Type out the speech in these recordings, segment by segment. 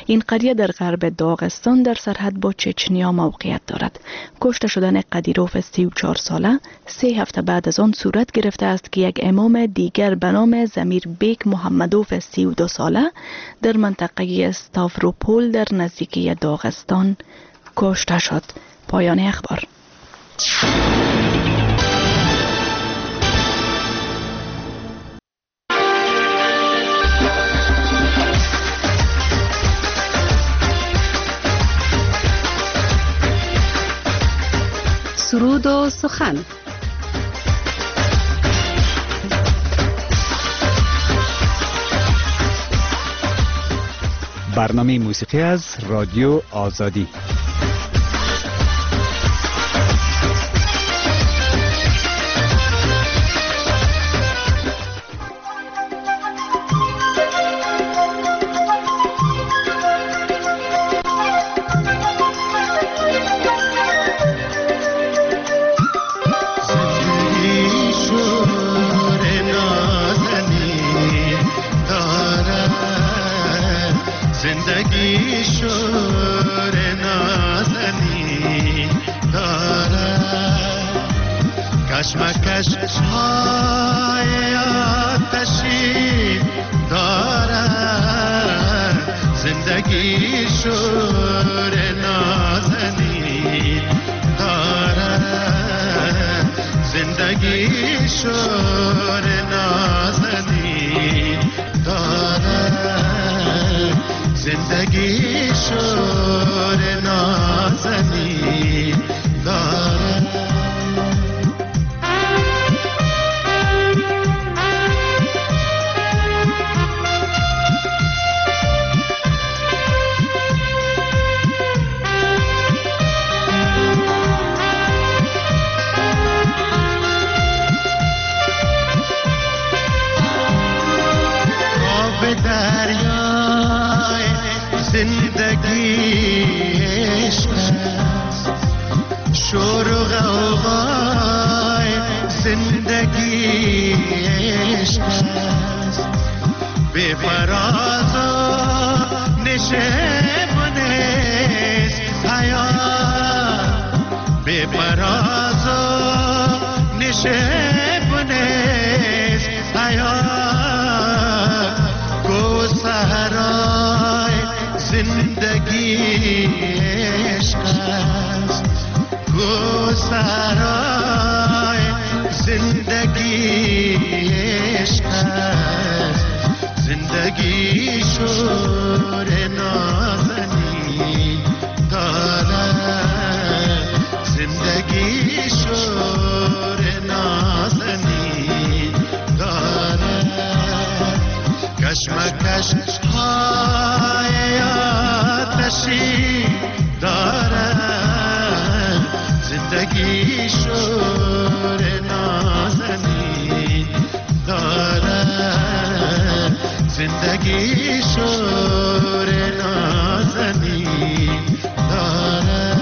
این قریه در غرب داغستان در سرحد با چچنیا موقعیت دارد. کشته شدن قدیروف 34 ساله 3 هفته بعد از آن صورت گرفته است که یک امام دیگر به نام زمیر بیک محمدوف 32 ساله در منطقه استافروپول در نزدیکی داغستان کشته شد. پایان اخبار. سرود و سخن. برنامه موسیقی از رادیو آزادی. کشمکش های آتشی دارد، زندگی شور نازنین دارد، زندگی شور نازنین دارد، زندگی شور نازنین دارد. دریای زندگی عشق است، شور و غوغای زندگی عشق است، به فراز و نشیمن است حیات، به فراز و نشیمن است حیات، گوسرای زندگی عشق است، گوسرای زندگی عشق است، زندگی شور نازنین دارد، زندگی شور نازنین دارد، کشمکش های آتشی دارد، زندگی شور نازنین دارد، زندگی شور نازنین دارد.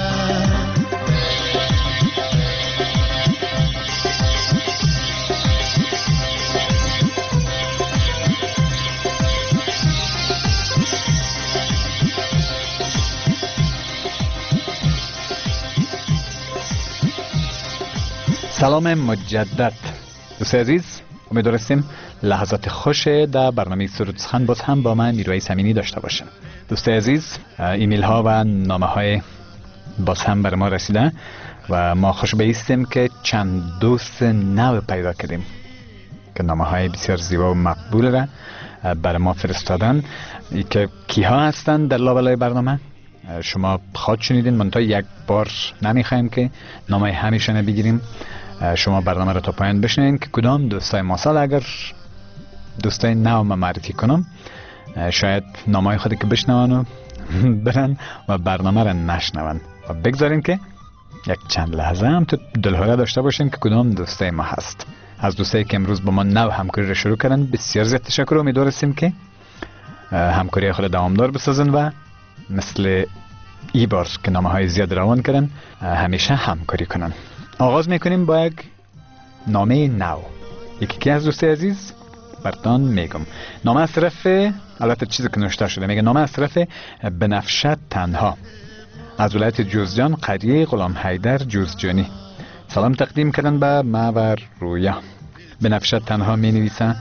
سلام مجدد دوست عزیز، امیدواریم لحظات خوش در برنامه سرود سخن باز هم با من میرویس امینی داشته باشم. دوست عزیز، ایمیل ها و نامه های باز هم بر ما رسیده و ما خوش بایستیم که چند دوست نو پیدا کردیم که نامه های بسیار زیبا و مقبول را بر ما فرستادن. ای که کیها هستند در لابلای برنامه شما خود شنیدین، منتها یک بار نمیخوایم که نامه همیشنه بگیریم. شما برنامه را تا پایان بشنوین که کدام دوستای ما سال اگر دوستای نو ما معرفی کنم، شاید نامه خودی که بشنوان و برن و برنامه را نشنون و بگذارین که یک چند لحظه هم تو دلهوره داشته باشین که کدام دوستای ما هست. از دوستایی که امروز با ما نو همکاری را شروع کردن بسیار زیاد تشکر. امیدواریم که همکاری خود دوامدار بسازن و مثل ای بار که نامه های زیاد روان کردن همیشه همکاری کنن. آغاز میکنیم با یک نامه نو. یکی که از دوست عزیز برتان میگم. نامه از طرف، البته چیزی که نوشته شده میگه نامه از طرف بنفشه تنها از ولایت جوزجان، قریه غلام حیدر جوزجانی. سلام تقدیم کردن به ما و رویا. بنفشه تنها می نویسه: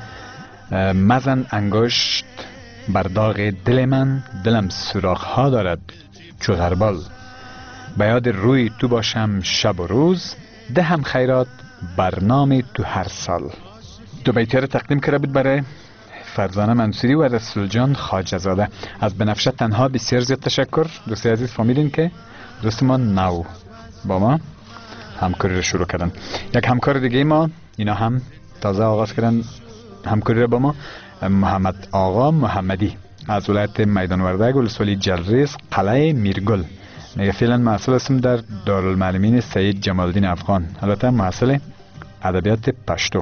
مزن انگشت بر داغ دل من، دلم سوراخ ها دارد چو غربال. به یاد روی تو باشم شب و روز، دهم خیرات برنامه تو هر سال. دو بیتی رو تقدیم کرده بود برای فرزانه منصوری و رسول جان خواجه زاده. از بنفشه تنها بسیار زیاد تشکر. دوستی عزیز فهمیدین که دوست ما نو با ما همکاری رو شروع کردن. یک همکار دیگه ما اینا هم تازه آغاز کردن همکاری رو با ما، محمد آقا محمدی از ولایت میدان وردک ولسوالی جلریز قلعه میرگل. میگه فعلا محصل هستم در دارالمعلمین سید جمالدین افغان، البته محصل ادبیات پشتو.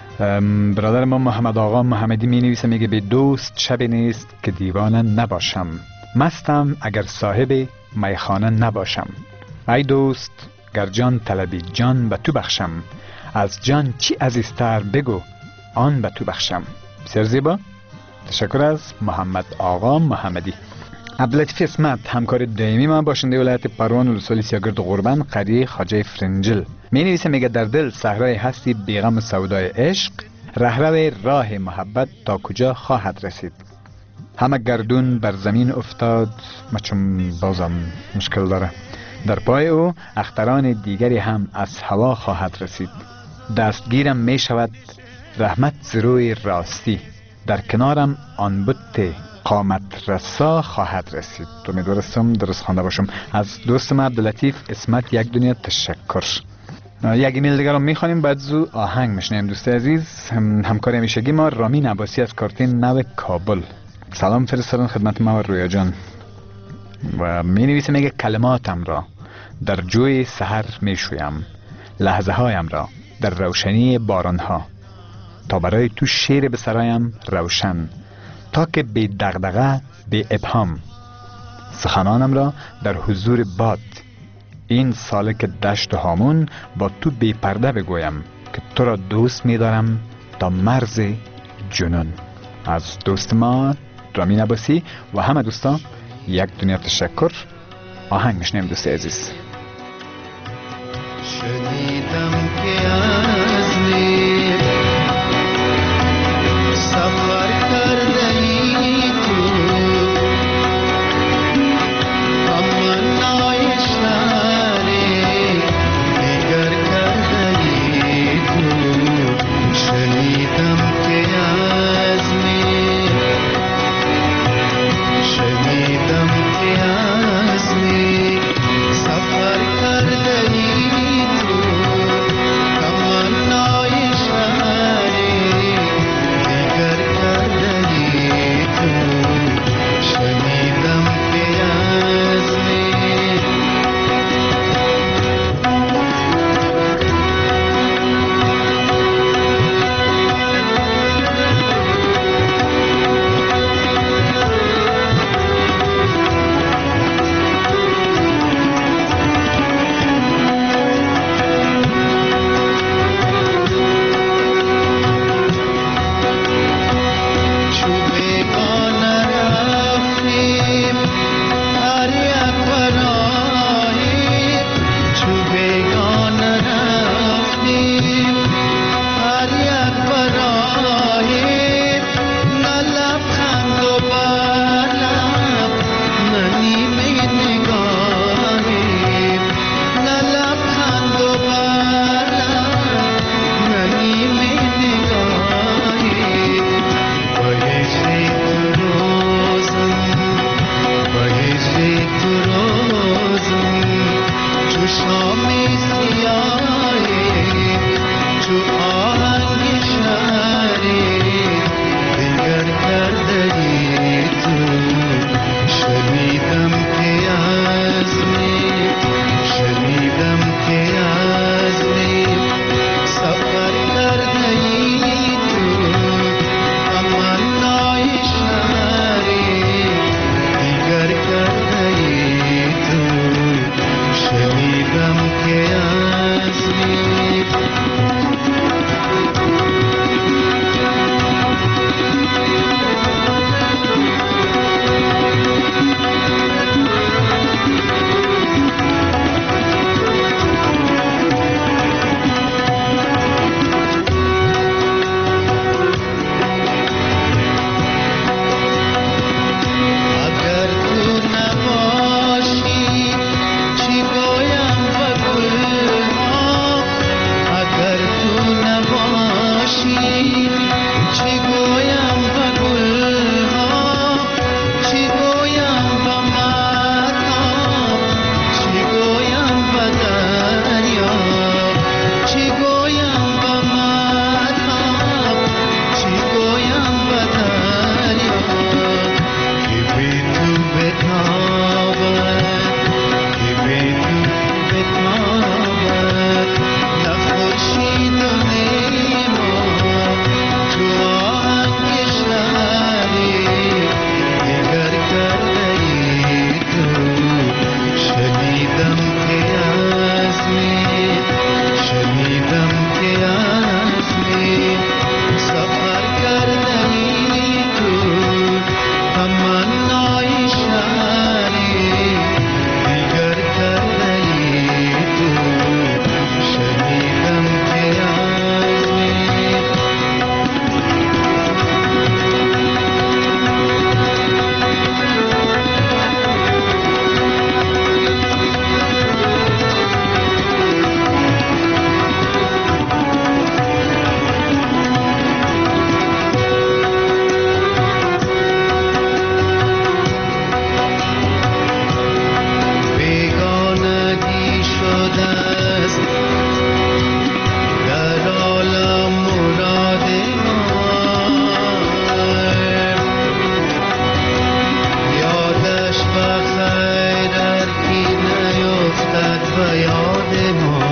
برادر ما محمد آقا محمدی می نویسه، میگه به دوست شب نیست که دیوانه نباشم، مستم اگر صاحب میخانه نباشم. ای دوست گر جان طلبی جان به تو بخشم، از جان چی عزیزتر بگو آن به تو بخشم. بسیار زیبا. تشکر از محمد آقا محمدی. عبداللطیف اسمت همکار دائمی ما، باشنده ولایت پروان ولسوالی سیاگرد غربن قریه خواجه فرنجل. می نویسه، میگه در دل صحرای هستی بیغم سودای عشق، رهرو راه محبت تا کجا خواهد رسید. همه گردون بر زمین افتاد، مچم بازم مشکل داره، در پای او اختران دیگری هم از هوا خواهد رسید. دستگیرم می شود رحمت زروی راستی، در کنارم آن بت قامت رسا خواهد رسید. امیدوارم درست خوانده باشم. از دوستم عبداللطیف اسمت یک دنیا تشکر. یک ایمیل دیگر رو میخوانیم، بعد زو آهنگ میشنیم. دوست عزیز همکار همیشگی ما رامین عباسی از کارتین نو کابل سلام فرستادن خدمت ما و رویا جان و می نویسه، میگه کلماتم را در جوی سحر میشویم، لحظه هایم را در روشنی باران ها، تا برای تو شیر به سرایم روشن، تا که بی دغدغه بی ابهام، سخنانم را در حضور باد، این سالک دشت و هامون با تو بی پرده بگویم که تو را دوست می دارم تا مرز جنون. از دوست ما رامین عباسی و همه دوستان یک دنیا تشکر. آهنگ میشنیم دوست عزیز. شنیدم که از نیر سفر کرده ای تو، اما نایشتری دیگر کرده ای تو. شنیدم که از نیر، شنیدم که از نیر سفر کرده ای تو، اما فریاد ما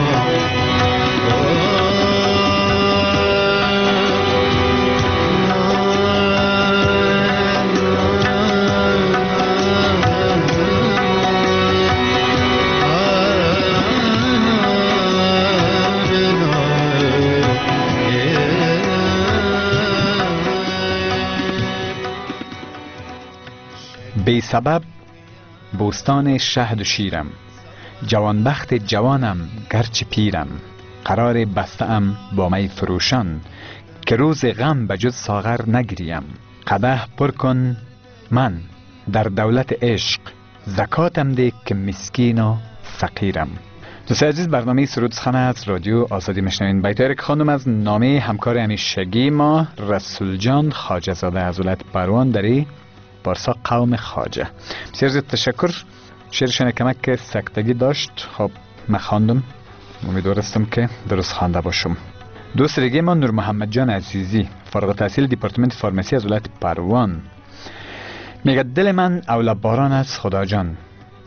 بی سبب بوستان شهد و شیرم، جوانبخت جوانم گرچه پیرم، قرار بسته‌ام با می فروشان، که روز غم به جز ساغر نگریم. قدح پر کن من در دولت عشق، زکاتم ده که مسکین و فقیرم. دوستان عزیز، برنامه سرود سخن از رادیو آزادی میشنوین. بیتاری که خواندم از نامه همکار همیشگی ما رسول جان خواجه زاده از ولایت پروان دری پارسا قوم خواجه. بسیار زیاد تشکر. شعرشان کمک که سکتگی داشت. خب من خواندم، امیدوارستم که درست خوانده باشم. دوست دیگه ما نور محمد جان عزیزی، فارغ التحصیل دیپارتمنت فارمسی از ولایت پروان، میگه دل من اول باران است خدا جان،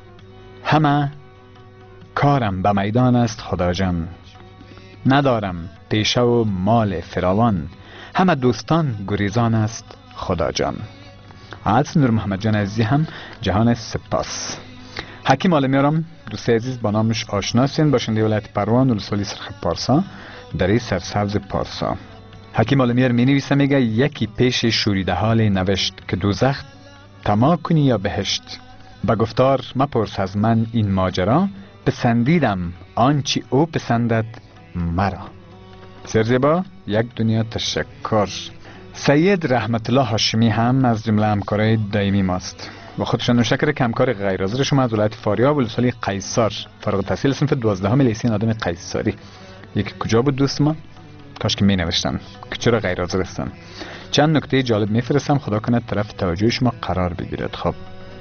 همه کارم به میدان است خدا جان، ندارم پیشه و مال فراوان، همه دوستان گریزان است خدا جان. از نور محمد جان عزیزی هم جهان سپاس. حکیم عالمیارم دوست عزیز با نامش آشناسین، باشنده ولایت پروان ولسوالی سرخ پارسا دری سرسبز پارسا. حکیم عالمیار می نویسه، میگه یکی پیش شوریده حال نوشت که دوزخ طمع کنی یا بهشت، به گفتار مپرس از من این ماجرا، پسندیدم آنچه او پسندد مرا. بسیار زیبا. یک دنیا تشکر. سید رحمت الله هاشمی هم از جمله همکارای دائمی ماست و خودشان نوشکر که همکار غیر حاضر شما از ولایت فاریاب ولسوالی قیصر، فارغ التحصیل صنف 12 لیسین آدم قیصری. یکی کجا بود دوست ما؟ کاش که می نوشتن که چرا غیر حاضر هستن. چند نکته جالب میفرستم، خدا کنه طرف توجه شما قرار بگیرد. خب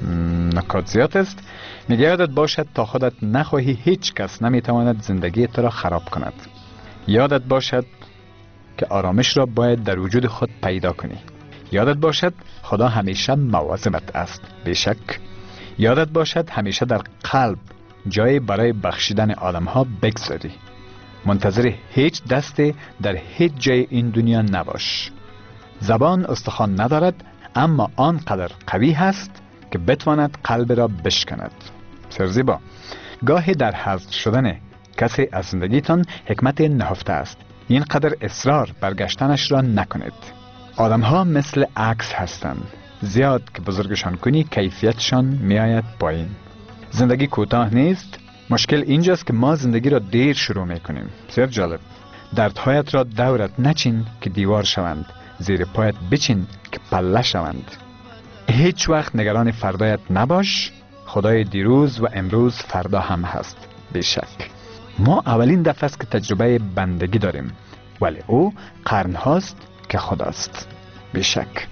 نکات زیاد است. میگه یادت باشد تا خودت نخواهی هیچ کس نمیتواند زندگی تو را خراب کند. یادت باشد که آرامش را باید در وجود خود پیدا کنی. یادت باشد خدا همیشه مواظبت است. بیشک. یادت باشد همیشه در قلب جای برای بخشیدن آدم ها بگذاری. منتظر هیچ دسته در هیچ جای این دنیا نباش. زبان استخوان ندارد، اما آنقدر قوی هست که بتواند قلب را بشکند. بسیار زیبا. گاهی در حذف شدن کسی از زندگیتان حکمت نهفته است. اینقدر اصرار برگشتنش را نکنید. آدم ها مثل عکس هستند. زیاد که بزرگشان کنی کیفیتشان میآید پایین. زندگی کوتاه نیست. مشکل اینجاست که ما زندگی را دیر شروع میکنیم. بسیار جالب. دردهایت را دورت نچین که دیوار شوند، زیر پایت بچین که پله شوند. هیچ وقت نگران فردایت نباش. خدای دیروز و امروز فردا هم هست. بیشک. ما اولین دفعه است که تجربه بندگی داریم، ولی او قرن هاست که خداست. بیشک.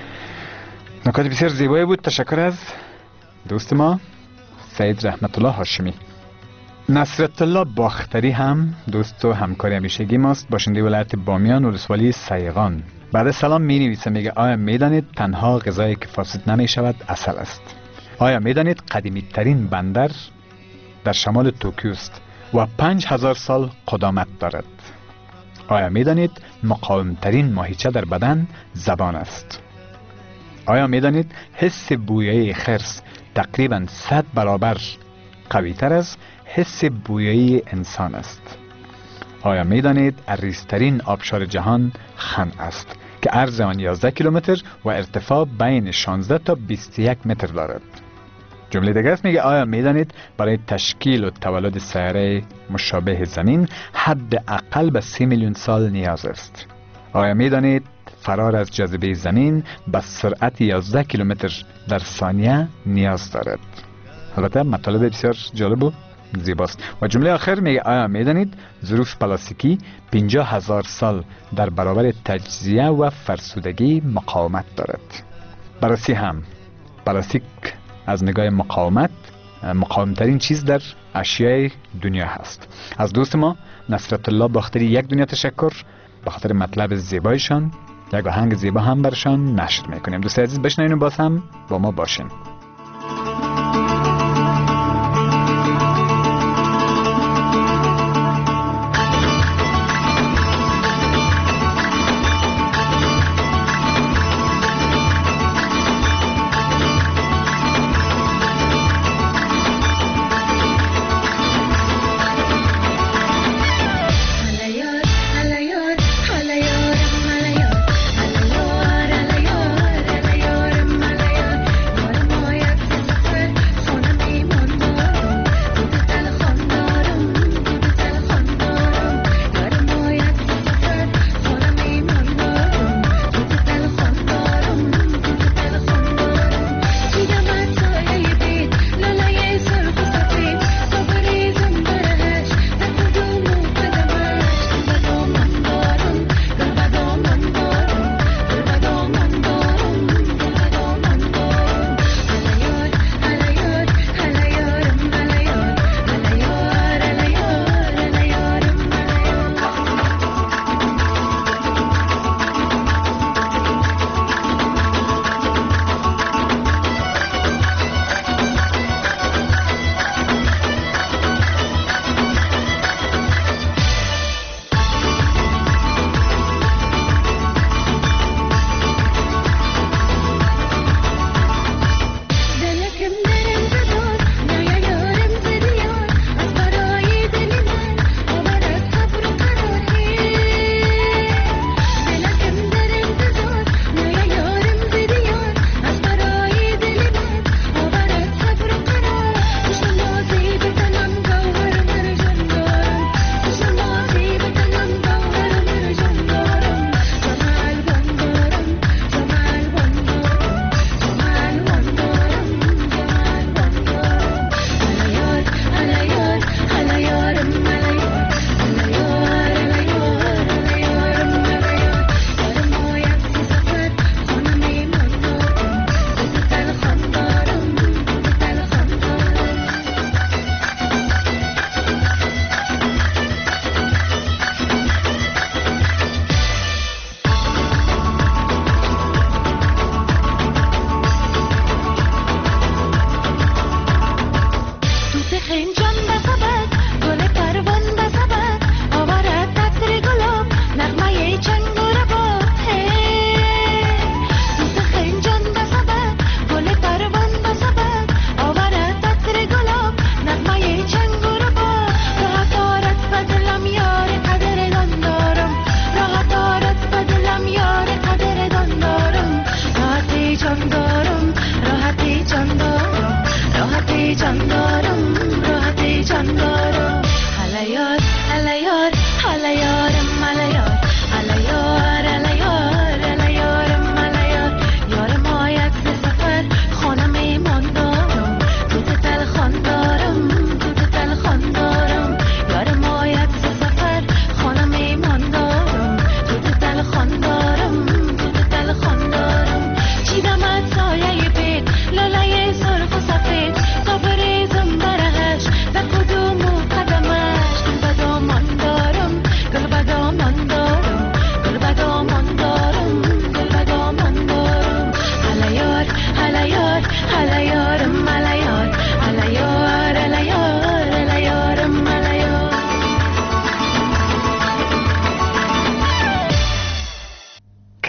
نکات بسیار زیبایی بود. تشکر از دوست ما سید رحمت الله هاشمی. نصرت الله باختری هم دوست و همکار همیشگی ماست، باشنده ولایت بامیان ولسوالی سیغان. بعد سلام می نویسه، میگه آیا میدانید تنها غذایی که فاسد نمی شود عسل است؟ آیا میدانید قدیمی ترین بندر در شمال توکیو است و 5000 سال قدامت دارد؟ آیا میدانید مقاوم ترین ماهیچه در بدن زبان است؟ آیا میدانید حس بویایی خرس تقریبا 100 برابر قوی تر از حس بویایی انسان است؟ آیا میدانید عریض‌ترین آبشار جهان خن است که عرض آن 11 کیلومتر و ارتفاع بین 16 تا 21 متر دارد؟ جمله دیگه است، میگه آیا میدانید برای تشکیل و تولد سیاره مشابه زمین حد اقل به 30 میلیون سال نیاز است؟ آیا میدانید فرار از جاذبه زمین به سرعت 11 کیلومتر در ثانیه نیاز دارد؟ البته مطالب بسیار جالب و زیباست. و جمله آخر میگه آیا میدانید ظروف پلاستیکی 50,000 سال در برابر تجزیه و فرسودگی مقاومت دارد؟ بررسی هم پلاستیک از نگاه مقاومترین چیز در اشیاء دنیا هست. از دوست ما نصرت الله باختری یک دنیا تشکر به خاطر مطلب زیبایشان. یک آهنگ زیبا هم برشان نشر میکنیم. دوست عزیز بشنوین و باز هم با ما باشین.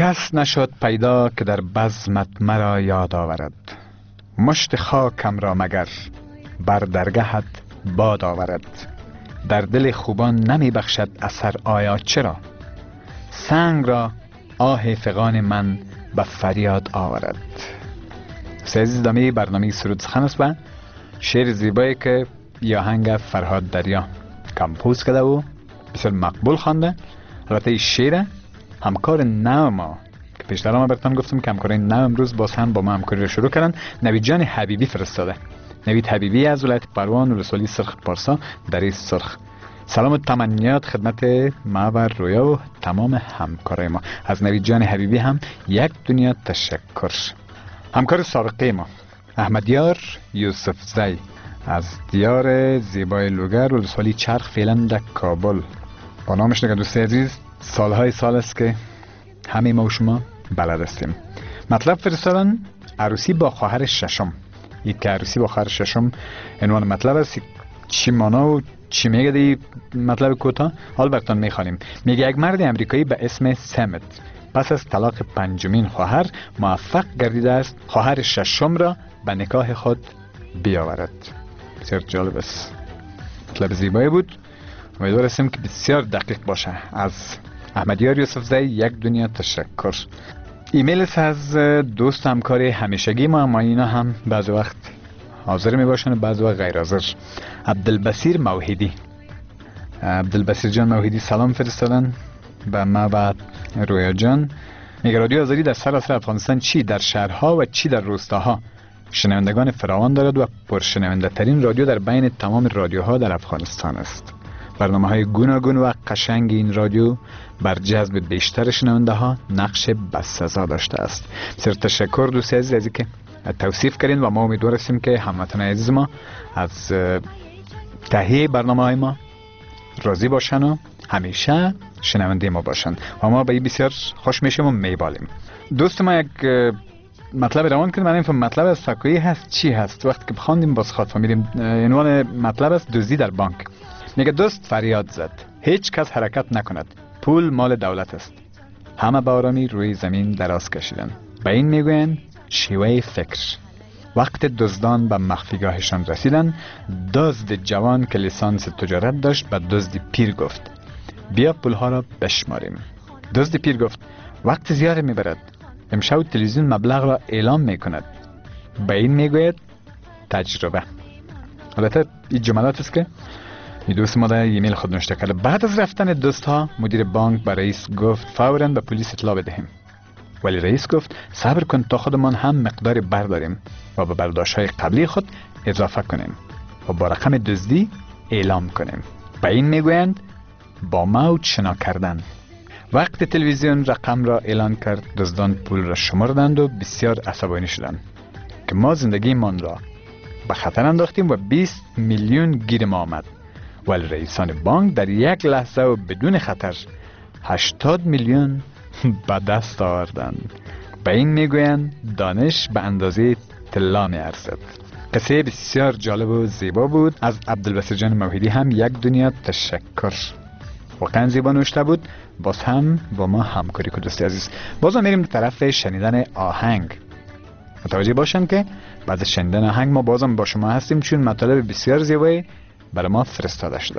کس نشد پیدا که در بزمت مرا یاد آورد. مشت خاکم را مگر بر درگهت باد آورد. در دل خوبان نمی بخشد اثر، آیا چرا؟ سنگ را آه فغان من به فریاد آورد. عزیز دامی برنامه سرود سخن است و شعر زیبایی که آهنگ فرهاد دریا کمپوز کرده و بسیار مقبول خوانده. البته این شعر همکار نو ما که پیشتر ما براتون گفتم که همکار نو امروز باز هم با ما همکاری رو شروع کردن. نوید جان حبیبی فرستاده. نوید حبیبی از ولایت پروان ولسوالی سرخ پارسا دره سرخ. سلام و تمنیات خدمت ما و رویا و تمام همکارای ما. از نوید جان حبیبی هم یک دنیا تشکر. همکار سابقه ما احمدیار یوسف زی از دیار زیبای لوگر ولسوالی چرخ فعلا در کابل. با نامش نگه دوستی عزیز سالهای سال است که همه ما و شما بلد هستیم. مطلب فرستادن عروسی با خواهر ششم. این که عروسی با خواهر ششم عنوان مطلب است. چی مانا و چی میگه دی مطلب کوتاه حال براتون میخوانیم. میگه یک مرد امریکایی به اسم سمت پس از طلاق پنجمین خواهر موفق گردیده است خواهر ششم را به نکاح خود بیاورد. بسیار جالب است. مطلب زیبایی بود. امیدوار هستیم که بسیار دقیق باشه. از احمدیار یوسف زی یک دنیا تشکر. ایمیل است از دوست همکار همیشگی ما، اما اینا هم بعض وقت حاضر می باشن و بعض وقت غیر حاضر. عبدالبصیر موحدی. عبدالبصیر جان موحدی سلام فرستادن به ما و رویا جان. میگه رادیو آزادی در سراسر افغانستان چی در شهرها و چی در روستاها شنوندگان فراوان دارد و پرشنونده ترین رادیو در بین تمام رادیوها در افغانستان است. برنامه های گوناگون و قشنگ این رادیو بر جذب بیشتر شنونده ها نقش بسزا داشته است. بسیار تشکر دوستی عزیز از اینکه توصیف کردین و ما امیدوار هستیم که هموطن عزیز ما از تهیه برنامه های ما راضی باشن و همیشه شنونده ما باشن و ما به این بسیار خوش میشیم و میبالیم. دوست ما یک مطلب روان کنیم. من این مطلب از فکویی هست چی هست وقتی که بخواندیم باز خاطر میریم. عنوان مطلب است دزدی در بانک. میگه دوست فریاد زد هیچ کس حرکت نکند، پول مال دولت است. همه با آرامی روی زمین دراز کشیدن. به این میگویند شیوه فکر. وقت دزدان به مخفیگاهشان رسیدن، دزد جوان که لیسانس تجارت داشت به دزد پیر گفت بیا پولها را بشماریم. دزد پیر گفت وقت زیاد میبرد، امشب تلویزیون مبلغ را اعلام میکند. به این میگوید تجربه. البته این جملات است که این دوست ما در ایمیل خود نوشته کرده. بعد از رفتن دوستها مدیر بانک به رئیس گفت فوراً به پلیس اطلاع بدهیم. ولی رئیس گفت صبر کن تا خودمان هم مقداری برداریم و به برداشت‌های قبلی خود اضافه کنیم و با رقم دزدی اعلام کنیم. به این میگویند با موت شنا کردن. وقت تلویزیون رقم را اعلان کرد دزدان پول را شمردند و بسیار عصبانی شدند که ما زندگیمان را به خطر انداختیم و 20 میلیون گیر ما آمد. ولی رئیسان بانک در یک لحظه و بدون خطر 80 میلیون به دست آوردند. به این میگویند دانش به اندازه طلا میارزد. قصه بسیار جالب و زیبا بود. از عبدالبصیر جان موحدی هم یک دنیا تشکر. واقعا زیبا نوشته بود. باز هم با ما همکاری کنید دوستی عزیز. باز میریم به طرف شنیدن آهنگ. متوجه باشن که بعد از شنیدن آهنگ ما بازم با شما هستیم چون مطالب بسیار زیبایی برای ما فرستاده شده.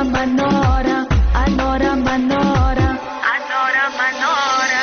مناره اناره مناره اناره مناره.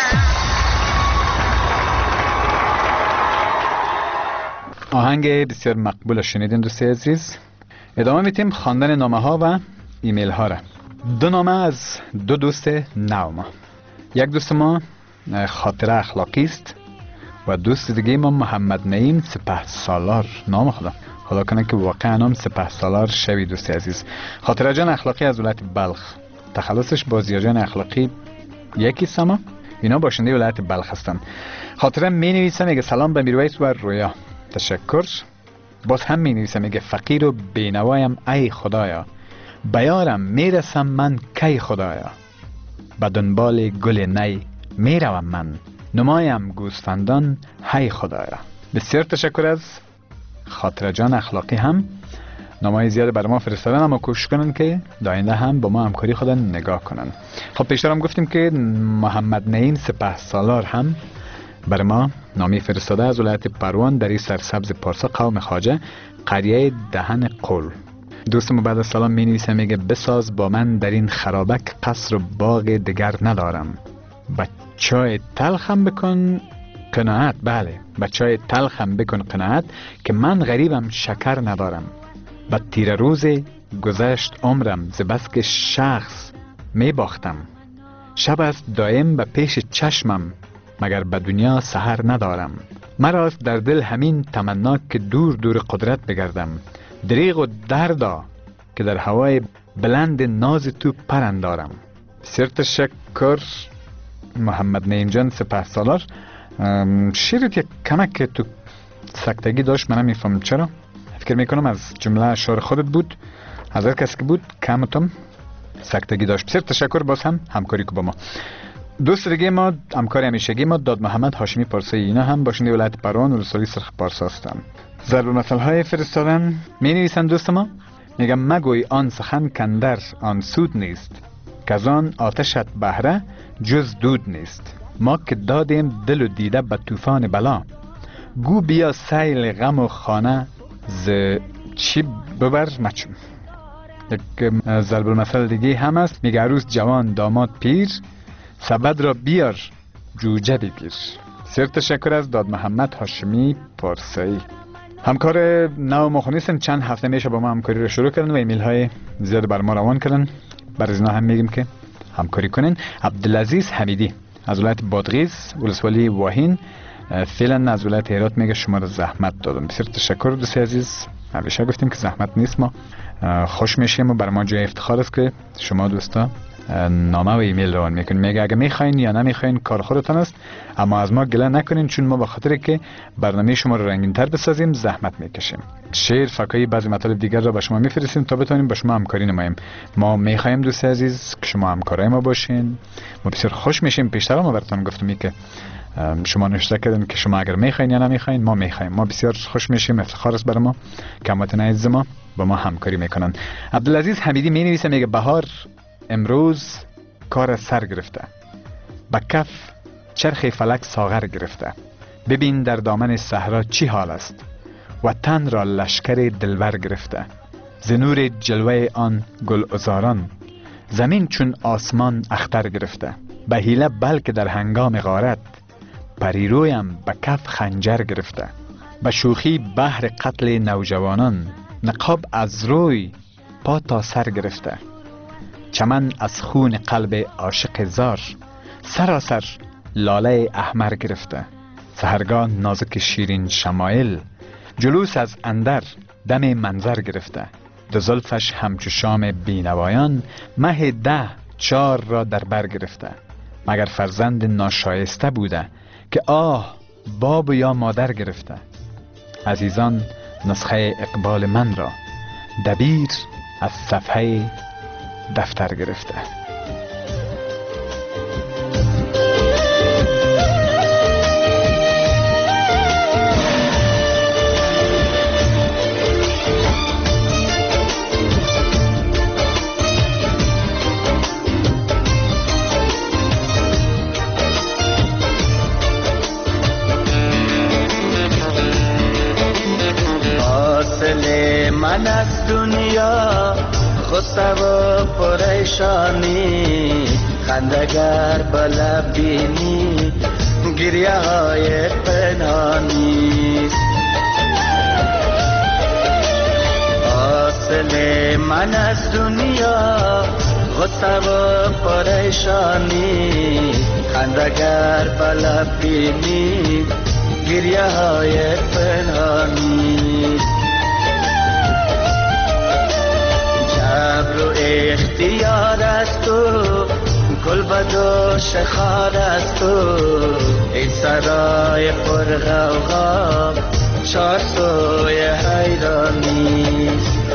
آهنگ بسیار مقبول شنیدین دوستی عزیز. ادامه میتیم خواندن نامه ها و ایمیل ها را. دو نامه از دو دوست نو ما. یک دوست ما خاطره اخلاقی است و دوست دیگه ما محمد نعیم سپهسالار. نام خدا کنه که واقعا نام سپهسالار شوی دوستی عزیز. خاطره جان اخلاقی از ولایت بلخ، تخلصش بازیار جان اخلاقی یکی سما. اینا باشنده ولایت بلخ هستند. خاطره می نویسه میگه سلام به میرویس و رویا، تشکر. باز هم می نویسه میگه فقیر و بینوایم ای خدایا، بیارم میرسم من کی خدایا، به دنبال گل نی میروم من، نمایم گوسفندان هی خدایا. بسیار تشکر از خاطره جان اخلاقی. هم نامه‌های زیاد برای ما فرستادن، اما کوشش کنن که داینده هم با ما همکاری خودن نگاه کنن. خب پیشتر هم گفتیم که محمد نعیم سپهسالار هم برای ما نامی فرستاده از ولایت پروان در این سرسبز پارسا قوم خواجه قریه دهن قل. دوستم بعد از سلام می نویسه میگه بساز با من در این خرابک قصر و باغ دیگر ندارم، بچای تلخم بکن قناعت. بله بچای تلخم بکن قناعت که من غریبم شکر ندارم. به تیر روز گذشت عمرم ز بس که شخص می باختم، شب است دایم به پیش چشمم مگر به دنیا سحر ندارم. مراست در دل همین تمنا که دور دور قدرت بگردم، دریغ و دردا که در هوای بلند ناز تو پرندارم. بسیار تشکر محمد نعیم جان سپهسالار. شیرت یک کمک تو سکتگی داشت، من نمیفهم چرا. فکر میکنم از جمله اشعار خودت بود، از هر کس که بود کمتم سکتگی داشت. بسیار تشکر باز هم همکاری کو با ما. دوست دیگه ما همکاری همیشگی ما داد محمد هاشمی پارسایی، اینا هم باشنده ولایت پروان و رسولی سرخ پارسا هستند. ضرب المثل های فرستادن می نویسن دوست ما. میگم مگوی آن سخن کندر آن سود نیست، که از آن آتشت بهره جز دود نیست. ما که دادیم دل و دیده به طوفان بلا، گو بیا سیل غم و خانه ز چی ببر مچم. یک ضرب المثل دیگه هم است، میگه عروس جوان داماد پیر، سبد را بیار جوجه بگیر. بسیار تشکر از داد محمد هاشمی پارسایی. همکار نو ما خونیستن، چند هفته میشه با ما همکاری رو شروع کردن و ایمیل های زیاد بر ما روان کردن. بر از اینا هم میگیم که همکاری کنین. عبدالعزیز حمیدی از ولایت بادغیس ولسوالی واهین فعلا از ولایت هرات میگه شما رو زحمت دادم. بسیار تشکر دوستی عزیز. همیشه گفتیم که زحمت نیست، ما خوش میشیم و بر ما جای افتخار است که شما دوستا نامه و ایمیل روان میکنین. میگه اگه میخواین یا نمیخواین کار خودتان است، اما از ما گله نکنین، چون ما به خاطر که برنامه شما رو رنگین تر بسازیم زحمت میکشیم. شعر، فکایی، بعضی مطالب دیگر را به شما میفرستیم تا بتونیم با شما همکاری نماییم. ما میخوایم دوست عزیز که شما همکارای ما باشین. ما بسیار خوش میشیم. پیشتر ما براتون گفتم که شما نوشته کردین که شما اگر میخواین یا نمیخواین، ما میخوایم. ما بسیار خوش میشیم، افتخار است برای ما که هموطنان عزیز ما با ما همکاری میکنن. عبدالعزیز حمیدی می نویسه میگه بهار امروز کار سر گرفته، به کف چرخ فلک ساغر گرفته. ببین در دامن صحرا چی حال است، وطن را لشکر دلبر گرفته. ز نور جلوه آن گل عذاران، زمین چون آسمان اختر گرفته. به حیله بلکه در هنگام غارت، پریرویم به کف خنجر گرفته. به شوخی بحر قتل نوجوانان، نقاب از روی پا تا سر گرفته. چمن از خون قلب عاشق زار، سراسر لاله احمر گرفته. سحرگاه نازک شیرین شمایل، جلوس از اندر دم منظر گرفته. دو زلفش همچو شام بینوایان، مه 10 را در بر گرفته. مگر فرزند ناشایسته بوده که آه باب یا مادر گرفته. عزیزان نسخه اقبال من را، دبیر از صفحه دفتر گرفته. حاصل من از دنیا غصه و پریشانی خندگر بلب بینی گریه های پنهانی حاصل من از دنیا غصه و پریشانی خندگر بلب بینی گریه های پنهانی جبر و اختیار است تو گل بد و شخار است تو این سرای پر غوغا چار سوی حیرانی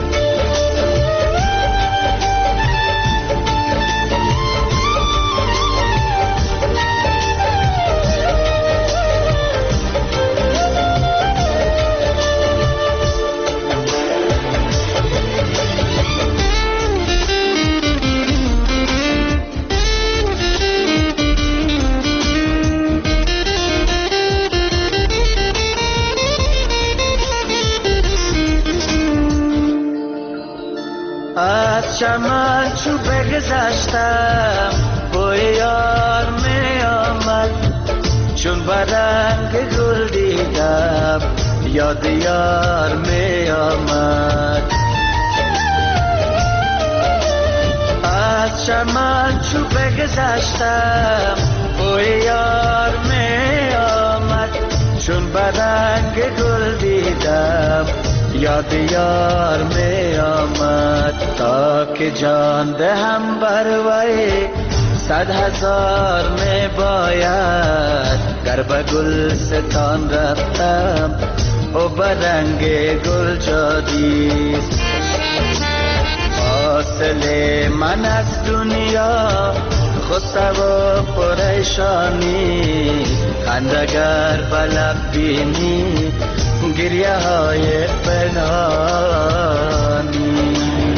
از چمن چو بگذشتم بوی یار می آمد چون برنگ گل دیدم یاد یار می آمد از چمن چو بگذشتم بوی یار می آمد چون برنگ گل دیدم یاد یار می آمد تا که جان دهم بر وی 100,000 می باید گر به گلستان رفتم او برنگ گل جادیست حاصل من از دنیا غصه و پریشانی خندگر بلب بینی گریه های پنهانی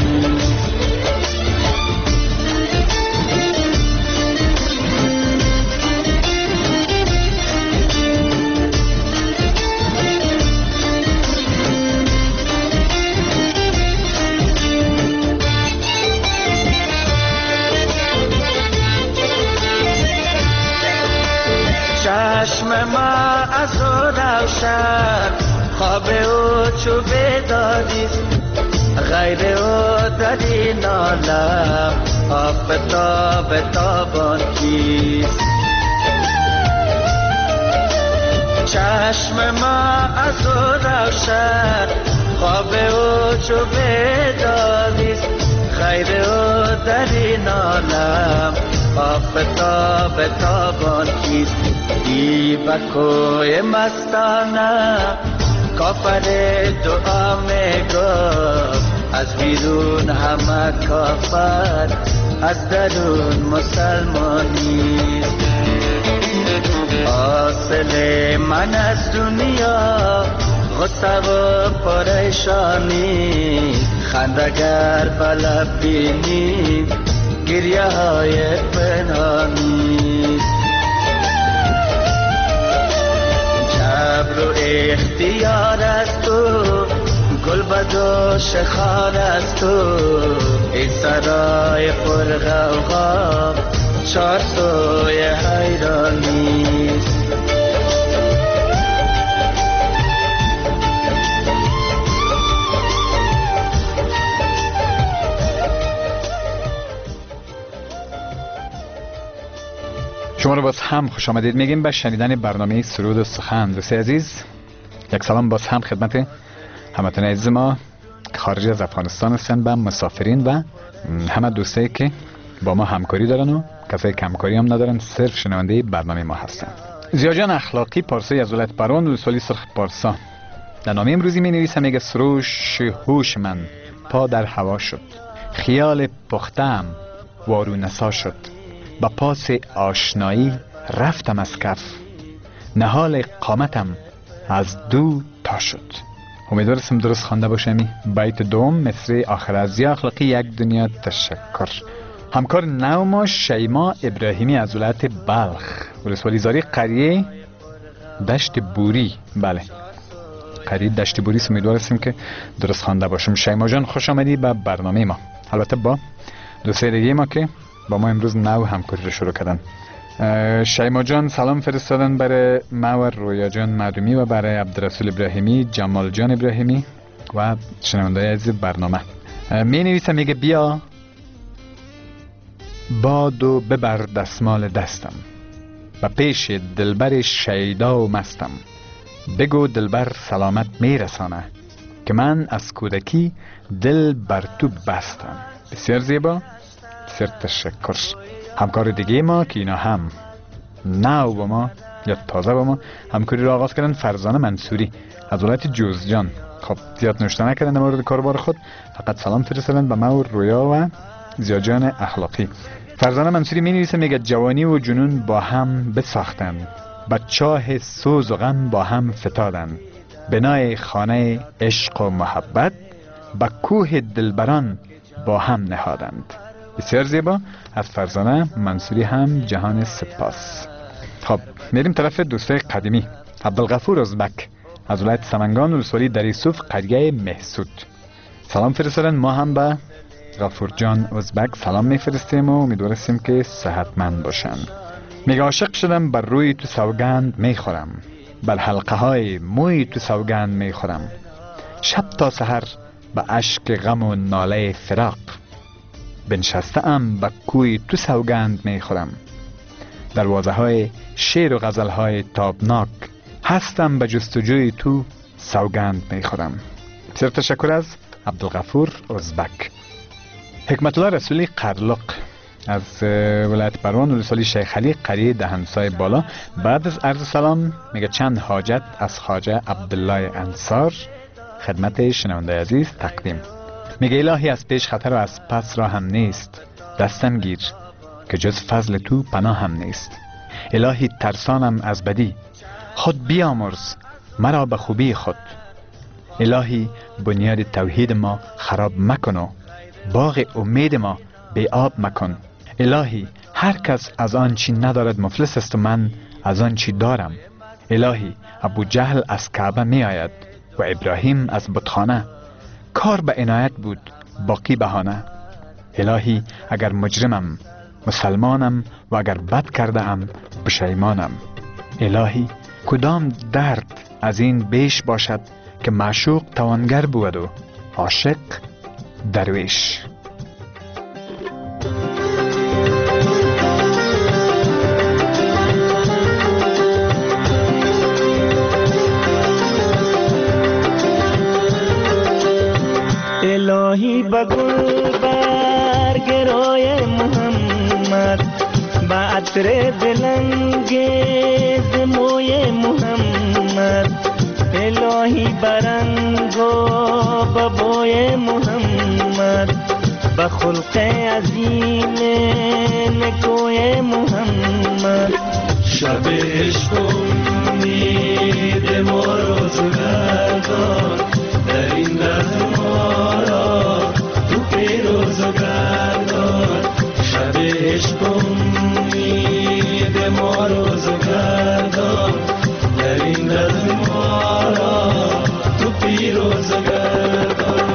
چشم ما از او روشن خواب او چو بیداریست غیر او در این عالم آفتاب تابان کیست چشم ما از او روشن خواب او چو بیداریست غیر او در این عالم آفتاب تابان کیست ای بکوی مستانه کافر دعا می گفت از بیرون همه کافر از درون مسلمانیست حاصل من از دنیا غصه و پریشانی خندگر بلب بینی گریه های پنهانی جبر و اختیار است تو گل بد و شخار است تو این سرای پر غوغا چار سوی حیرانی شما رو باز هم خوش آمدید میگیم به شنیدن برنامه سرود و سخن. دوست عزیز، یک سلام باز هم خدمت هموطنان عزیز ما که خارج از افغانستان هستند، به مسافرین و همه دوستایی که با ما همکاری دارن و کسایی که همکاری هم ندارن، صرف شنونده برنامه ما هستن. زیاجان اخلاقی پارسای از ولایت بران ولسوالی سرخ پارسا در نامه امروزی می نویسه، میگه سروش هوش من پا در هوا شد، خیال پختم وارو نسا شد، با پاس آشنایی رفتم از کف، نهال قامتم از دو تا شد. امیدوارم درست خوانده باشم. بیت دوم مصرع آخر از یا اخلاقی یک دنیا تشکر. همکار نو ما شیما ابراهیمی از ولایت بلخ ولسوالی زاری قریه دشت بوری. بله، قریه دشت بوری. امیدوارم که درست خوانده باشم. شیما جان خوش آمدی به برنامه ما. البته با دوستای دیگه ما که با ما امروز نو همکاری رو شروع کردن. شیما جان سلام فرستادن برای ما و رویا جان معدومی و برای عبدالرسول ابراهیمی، جمال جان ابراهیمی و شنونده‌های عزیز برنامه. می نویسه میگه بیا بادو ببر دستمال دستم و پیش دلبر شیدا و مستم، بگو دلبر سلامت میرسانه که من از کودکی دل بر تو بستم. بسیار زیبا، بسیار تشکر. همکار دیگه ما که اینا هم نو با ما یا تازه با ما همکاری رو آغاز کردن، فرزانه منصوری از ولایت جوزجان. خب زیاد نوشته نکردن در مورد کاربار خود، فقط سلام فرستادن به ما و رویا و زیاجان اخلاقی. فرزانه منصوری می نویسه میگه جوانی و جنون با هم بساختن، به چاه سوز و غم با هم فتادن، بنای خانه عشق و محبت به کوه دلبران با هم نهادند. بسیار زیبا از فرزانه منصوری هم جهان سپاس. خب میریم طرف دوستای قدیمی. عبدالغفور ازبک از ولایت سمنگان ولسوالی دریسوف قریه محسود سلام فرستادن. ما هم به غفور جان ازبک سلام میفرستیم و امیدواریم که صحتمند باشن. میگه عاشق شدم بر روی تو سوگند میخورم، بر حلقه های موی تو سوگند میخورم، شب تا سحر به اشک غم و ناله فراق، بنشسته ام به کوی تو سوگند میخورم، دروازه های شعر و غزل های تابناک هستم به جستجوی تو سوگند میخورم. بسیار تشکر از عبدالغفور ازبک. حکمت الله رسولی قرلق از ولایت بروان ولسوالی شیخ علی قریه دهنسای بالا بعد از عرض سلام میگه چند حاجت از خواجه عبدالله انصار خدمت شنونده عزیز تقدیم. میگه الهی از پیش خطر و از پس راه هم نیست، دستم گیر که جز فضل تو پناه هم نیست. الهی ترسانم از بدی، خود بیامرز مرا به خوبی خود. الهی بنیاد توحید ما خراب مکن و باغ امید ما بی آب مکن. الهی هر کس از آن چی ندارد مفلس است و من از آن چی دارم. الهی ابو جهل از کعبه می آید و ابراهیم از بتخانه، کار به عنایت بود باقی بهانه. الهی اگر مجرمم مسلمانم و اگر بد کرده ام پشیمانم. الهی کدام درد از این بیش باشد که معشوق توانگر بود و عاشق درویش. الهی بگل برگ رای محمد، با عطر دلانگیز موی محمد. الهی برنگ و ببوی محمد، با خلق عظیم نکوی محمد. شب عشق امید ما روزگار دار، در این لحظه ما را تو پیروزگار دار. شب عشق امید ما روزگار دار، در این لحظه ما را تو پیروزگار دار.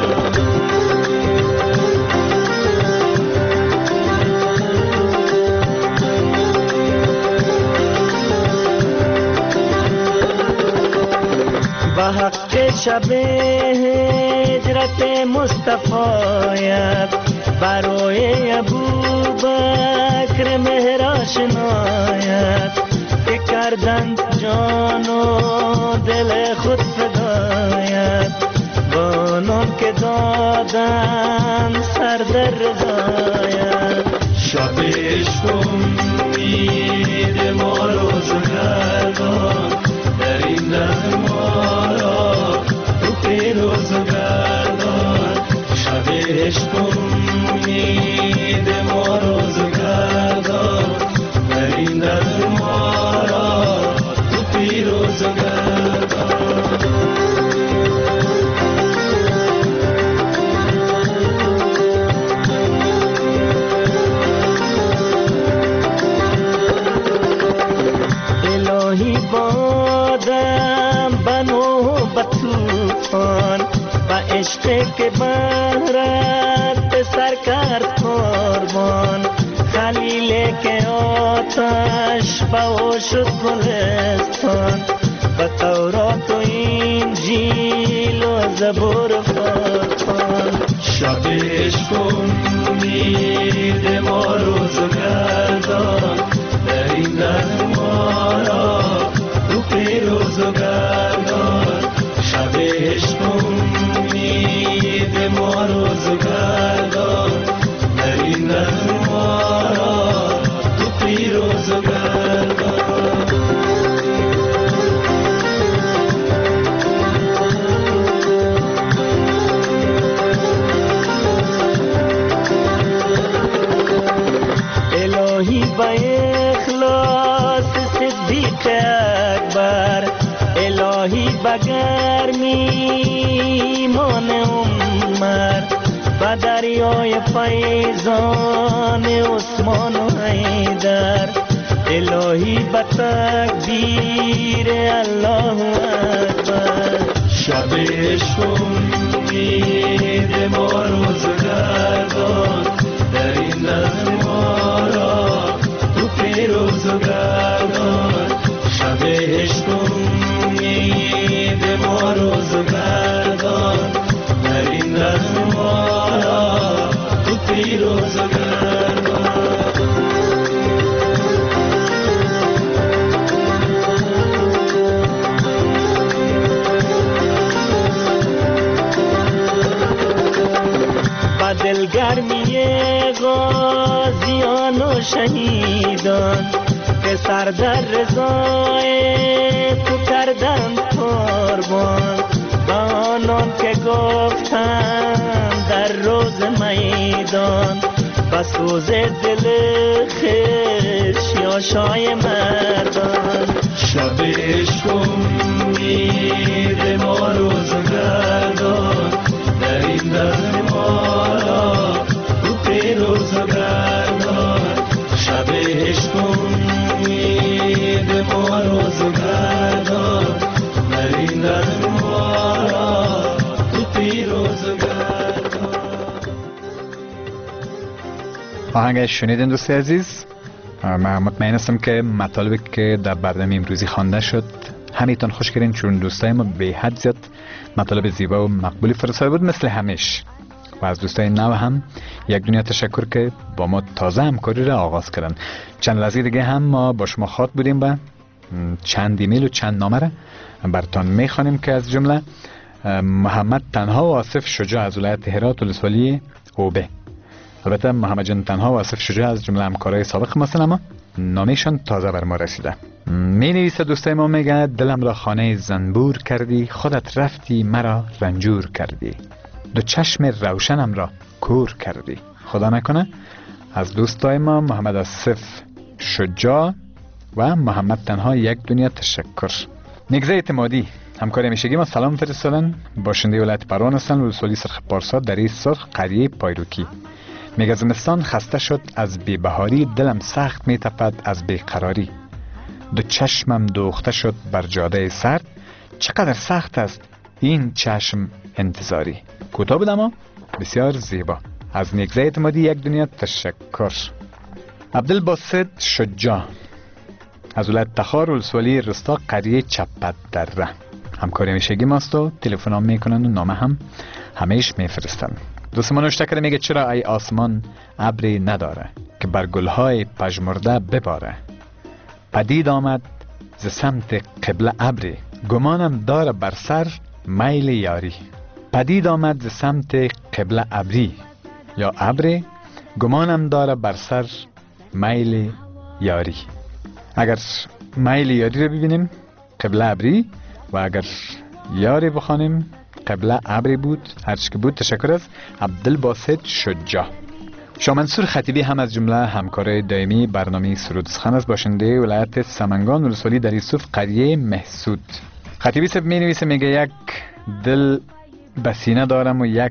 به حق شب هجرت مصطفیت، برای ابوبکر مهر آشنایت، که کردند جان و دل خود فدایت، با نام که دادند سر در رضایت. شب عشق امید ما روزگار دار، در این لحظه ما را تو پیروزگار دار. شب عشق امید ما روزگار دار، در این لحظه ما را تو پیروزگار دار. الهی بادم بنو بطوفان، با عشق که بهرت به سر کرد قربان، خلیل که آتش بها شد گلستان، به تورات و انجیل و زبور فرقان. شب عشق و امید ما روز گردان، در این دهر ما را تو پیروز و گردان. شب عشق و امید ما روز گردان، در این دهر ما را تو پیروز و گردان. الهی به اخلاص صدیق اکبر، الهی به گرمی ایمان عمر، به دریای فیضان عثمان و حیدر، الهی به تکبیر الله اکبر. شب عشق و امید ما روز گردان، در این دهر ما را تو پیروز و گردان. شب عشق و امید ما روز گردان، در این دهر ما را تو پیروز و گردان. دلگرمی غازیان و شهیدان که سر در رضای تو کردن قربان، به آنان که گفتن در روز میدان، به سوز دل خیش یا شای مردان. شب عشق و امید ما روز گردان، در این دهر ما را تو پیروز و گردان. شب عشق و امید ما روز گردان، در این دهر ما را تو پیروز و گردان. آهنگ شنیدین دوست عزیز؟ من مطمئن هستم که مطالبی که در برنامه امروزی خوانده شد همیتون خوش کردین، چون دوستای ما به حد زیاد مطالب زیبا و مقبولی فرستاده بود مثل همیشه. و از دوستای نو هم یک دنیا تشکر که با ما تازه همکاری را آغاز کردن. چند لحظه دیگه هم ما با شما خاط بودیم و چند ایمیل و چند نامه را براتون میخوانیم که از جمله محمد تنها و آصف شجاع از ولایت هرات ولسوالی اوبه. البته محمد جان تنها و آصف شجاع از جمله همکارای سابق ما اما نامشان تازه بر ما رسیده. می نویسه دوستای ما، میگه دلم را خانه زنبور کردی، خودت رفتی مرا رنجور کردی، دو چشم روشنم را کور کردی. خدا نکنه از دوستای ما محمد آصف شجاع و محمد تنها یک دنیا تشکر. نگزه اعتمادی همکار همیشگی ما سلام فرستادن، باشنده ولایت پروان هستن، ولسوالی سرخ پارسا، دری سرخ، قریه پایروکی. میگه زمستان خسته شد از بی‌بهاری، دلم سخت میتپد از بیقراری، دو چشمم دوخته شد بر جاده سرد، چقدر سخت است این چشم انتظاری. کوتاه بود اما بسیار زیبا. از نگزه اعتمادی یک دنیا تشکر. عبدالباسط شجاع از ولایت تخار، ولسوالی رستا، قریه چپت دره. همکار همیشگی ماست و تلفن هم میکنن و نامه هم همیش میفرستن. دوست ما نوشته کرده، میگه چرا ای آسمان ابری نداره که بر گلهای پژمرده بباره، پدید آمد ز سمت قبله ابری، گمانم داره بر سر میل یاری. پدید آمد ز سمت قبله ابری یا ابری، گمانم داره بر سر میل یاری. اگر میل یاری رو ببینیم قبله ابری و اگر یاری بخوانیم قبله ابری بود. هرچی که بود تشکر از عبدالباسط شجاع. شاه منصور خطیبی هم از جمله همکار دائمی برنامه سرود سخن است، باشنده ولایت سمنگان، ولسوالی در یوسف، قریه محسود. خطیبی سب می نویسه، میگه یک دل بسینه دارم و یک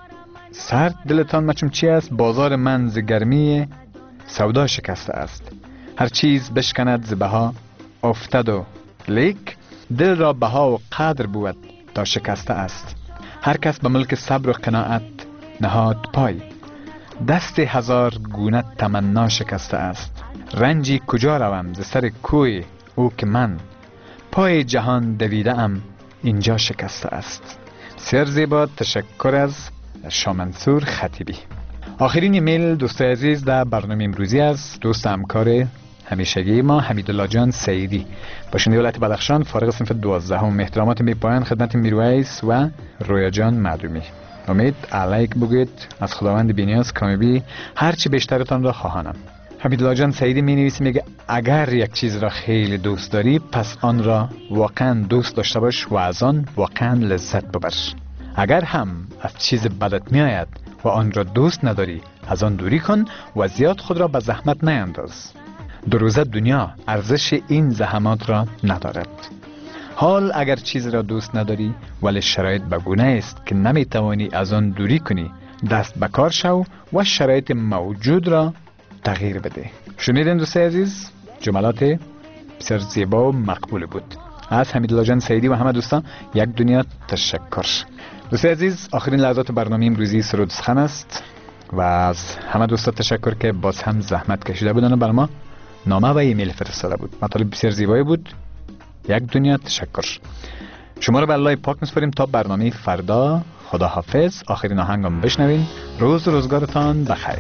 سرد. دلتان مچم چی است؟ بازار من ز گرمی سودا شکسته است، هر چیز بشکند ز بها افتد و لیک، دل را بها و قدر بود تا شکسته است. هر کس به ملک صبر و قناعت نهاد پای، دست هزار گونه تمنا شکسته است. رنجی کجا روم ز سر کوی او که من، پای جهان دویده ام اینجا شکسته است. بسیار زیبا. تشکر از شامنصور خطیبی. آخرین ایمیل دوستای عزیز در برنامه امروزی از دوست همکار همیشگی ما حمیدالله جان سعیدی، باشنده ولایت بدخشان، فارغ صنف 12. احترامات می پایان خدمت میرویس و رویا جان معلومی. امید علیک بگید از خداوند بی‌نیاز کامیابی هرچی بیشترتان را خواهانم. حمیدالله جان سعیدی می نویسه، میگه اگر یک چیز را خیلی دوست داری پس آن را واقعا دوست داشته باش و از آن واقعا لذت ببر. اگر هم از چیز بدت می آید و آن را دوست نداری از آن دوری کن و زیاد خود را به زحمت نینداز. در روزه دنیا ارزش این زحمات را ندارد. حال اگر چیز را دوست نداری ولی شرایط بگونه است که نمی توانی از آن دوری کنی، دست به کار شو و شرایط موجود را تغییر بده. شنیدین دوستای عزیز؟ جملات بسیار زیبا و مقبول بود از حمیدالله جان سعیدی و همه دوستان. یک دنیا تشکر. دوستای عزیز، آخرین لحظات برنامه امروزی سرود سخن است و از همه دوستا تشکر که باز هم زحمت کشیده بودن و بر ما نامه و ایمیل فرستاده بود. مطالب بسیار زیبایی بود. یک دنیا تشکر. شما رو به الله پاک میسپاریم تا برنامه فردا. خدا حافظ. آخرین آهنگم بشنوین. روز روزگارتان بخیر.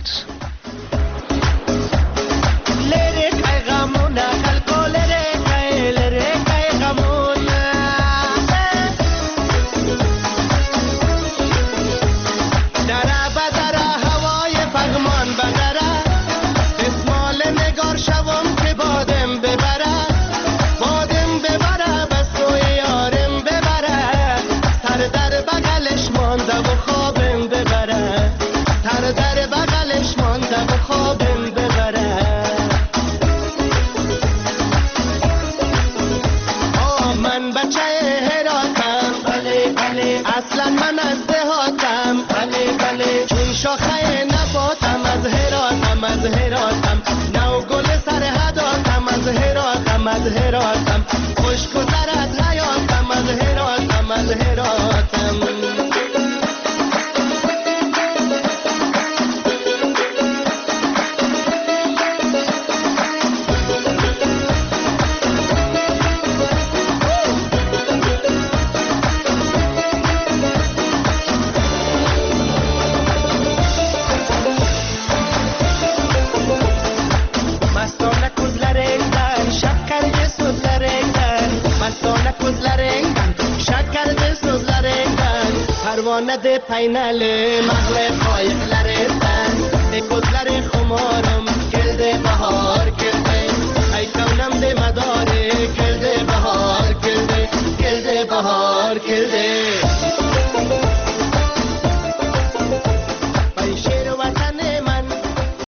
اصلا من از دهاتم، بله بله، چون شاخه نباتم، از هراتم، نو گل سر هداتم، از هراتم، خوش گذرد حیاتم، از هراتم. پروانه ده پینل مغرب قایق